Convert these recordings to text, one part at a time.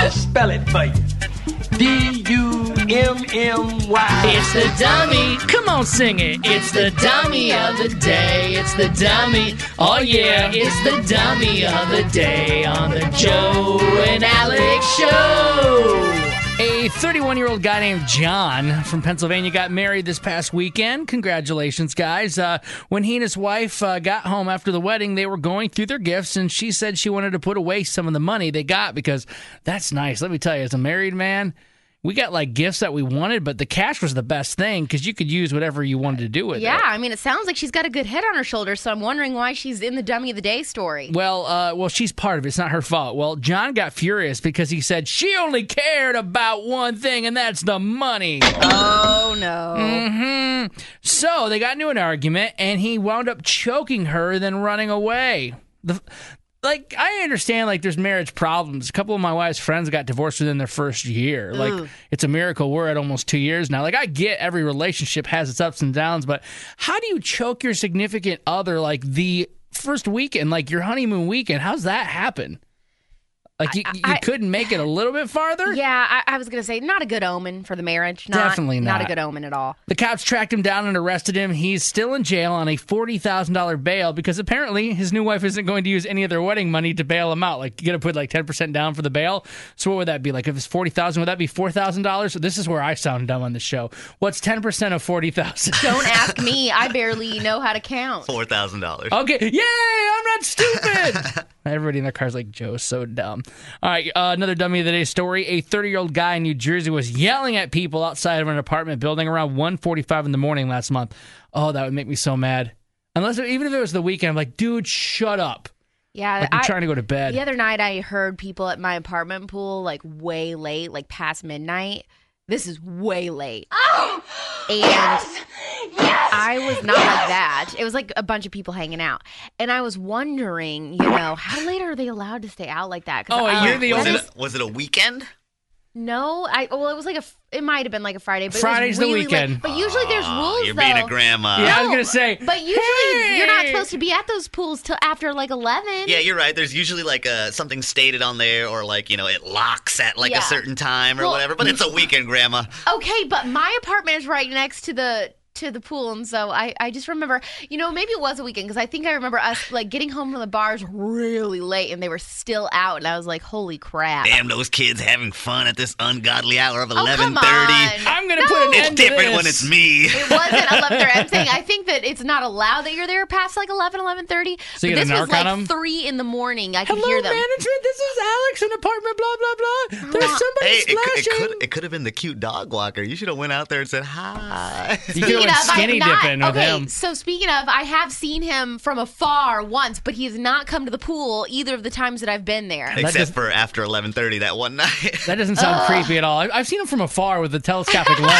I'll spell it for you. D-U-M-M-Y. It's the dummy. Come on, sing it. It's the dummy of the day. It's the dummy. Oh, yeah. It's the dummy of the day on the Joe and Alex Show. A 31-year-old guy named John from Pennsylvania got married this past weekend. Congratulations, guys. When he and his wife got home after the wedding, they were going through their gifts, and she said she wanted to put away some of the money they got because that's nice. Let me tell you, as a married man, we got like gifts that we wanted, but the cash was the best thing because you could use whatever you wanted to do with it. Yeah, I mean, it sounds like she's got a good head on her shoulders, so I'm wondering why she's in the dummy of the day story. Well, she's part of it. It's not her fault. Well, John got furious because he said she only cared about one thing, and that's the money. Oh, no. Mm-hmm. So they got into an argument, and he wound up choking her, then running away. I understand, there's marriage problems. A couple of my wife's friends got divorced within their first year. Ooh. It's a miracle. We're at almost 2 years now. I get every relationship has its ups and downs, but how do you choke your significant other, the first weekend, your honeymoon weekend? How's that happen? You couldn't make it a little bit farther? Yeah, I was going to say, not a good omen for the marriage. Definitely not. Not a good omen at all. The cops tracked him down and arrested him. He's still in jail on a $40,000 bail because apparently his new wife isn't going to use any of their wedding money to bail him out. You got to put 10% down for the bail. So what would that be? If it's $40,000, would that be $4,000? So this is where I sound dumb on the show. What's 10% of $40,000? Don't ask me. I barely know how to count. $4,000. Okay. Yay! I'm not stupid. Everybody in their car's like, Joe's so dumb. All right, another dummy of the day story. A 30-year-old guy in New Jersey was yelling at people outside of an apartment building around 1:45 in the morning last month. Oh, that would make me so mad. Even if it was the weekend, I'm like, dude, shut up. Yeah, I'm trying to go to bed. The other night, I heard people at my apartment pool way late, past midnight. This is way late. Oh, and yes! I was not like that. It was a bunch of people hanging out. And I was wondering, how late are they allowed to stay out like that? You're the only... Was it a weekend? No, it was it might have been a Friday, but Friday's it was really the weekend. Late. But usually there's rules, You're though. being a grandma. Yeah, I was gonna say. But usually you're not supposed to be at those pools till after 11. Yeah, you're right. There's usually something stated on there, or it locks at a certain time or whatever. But it's a weekend, grandma. Okay, but my apartment is right next to the pool, and so I just remember, maybe it was a weekend because I think I remember us getting home from the bars really late and they were still out, and I was like, holy crap. Damn, those kids having fun at this ungodly hour of 11:30. Come on. I'm gonna put an end to It's different this. when it's me. It wasn't 11:30. I'm saying I think that it's not allowed that you're there past 11:30. So you but get this a was narc on 'em? 3 in the morning. I could Hello, hear them. management. This is Alex in apartment. Blah blah blah. There's somebody Hey, splashing. it could have been the cute dog walker. You should have went out there and said hi. You could have went skinny dipping with him. So speaking of, I have seen him from afar once, but he has not come to the pool either of the times that I've been there. Except for after 11:30 that one night. That doesn't sound creepy at all. I've seen him from afar with a telescopic lens.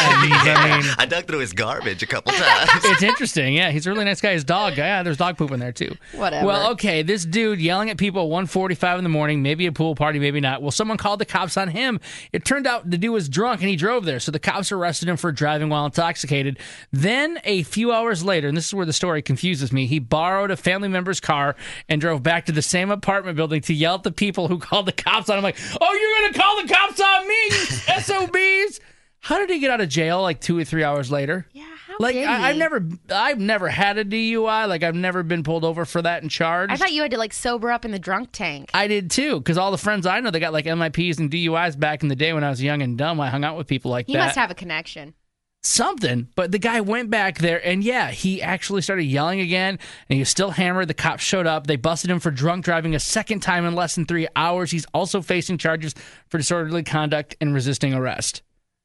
I dug through his garbage a couple times. It's interesting. Yeah, he's a really nice guy. His dog. Yeah, there's dog poop in there too. Whatever. Well, okay, this dude yelling at people at 1:45 in the morning, maybe a pool party, maybe not. Well, someone called the cops on him. It turned out the dude was drunk and he drove there. So the cops arrested him for driving while intoxicated. Then a few hours later, and this is where the story confuses me, he borrowed a family member's car and drove back to the same apartment building to yell at the people who called the cops on him. Like, oh, you're going to call the cops on me, you SOBs? How did he get out of jail 2 or 3 hours later? Yeah, how did he? I've never had a DUI. I've never been pulled over for that and charged. I thought you had to sober up in the drunk tank. I did too, because all the friends I know, they got MIPs and DUIs back in the day when I was young and dumb. I hung out with people like that. You must have a connection. Something, but the guy went back there and he actually started yelling again and he was still hammered. The cops showed up. They busted him for drunk driving a second time in less than 3 hours. He's also facing charges for disorderly conduct and resisting arrest.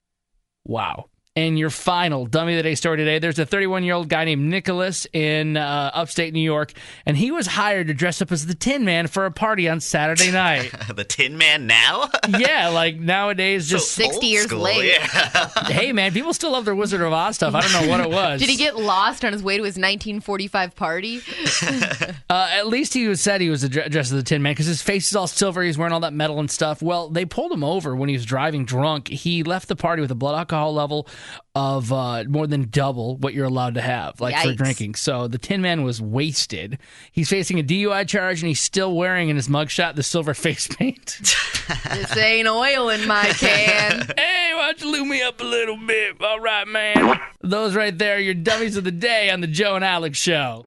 Wow. And your final dummy of the day story today, there's a 31-year-old guy named Nicholas in upstate New York, and he was hired to dress up as the Tin Man for a party on Saturday night. The Tin Man now? Yeah, nowadays, just 60 years school, late. Yeah. Hey, man, people still love their Wizard of Oz stuff. I don't know what it was. Did he get lost on his way to his 1945 party? At least he said he was dressed as the Tin Man because his face is all silver. He's wearing all that metal and stuff. Well, they pulled him over when he was driving drunk. He left the party with a blood alcohol level of more than double what you're allowed to have, like for Yikes. drinking. So the Tin Man was wasted. He's facing a DUI charge, and he's still wearing in his mugshot the silver face paint. This ain't oil in my can. Hey, why don't you lube me up a little bit? All right, man. Those right there are your dummies of the day on the Joe and Alex Show.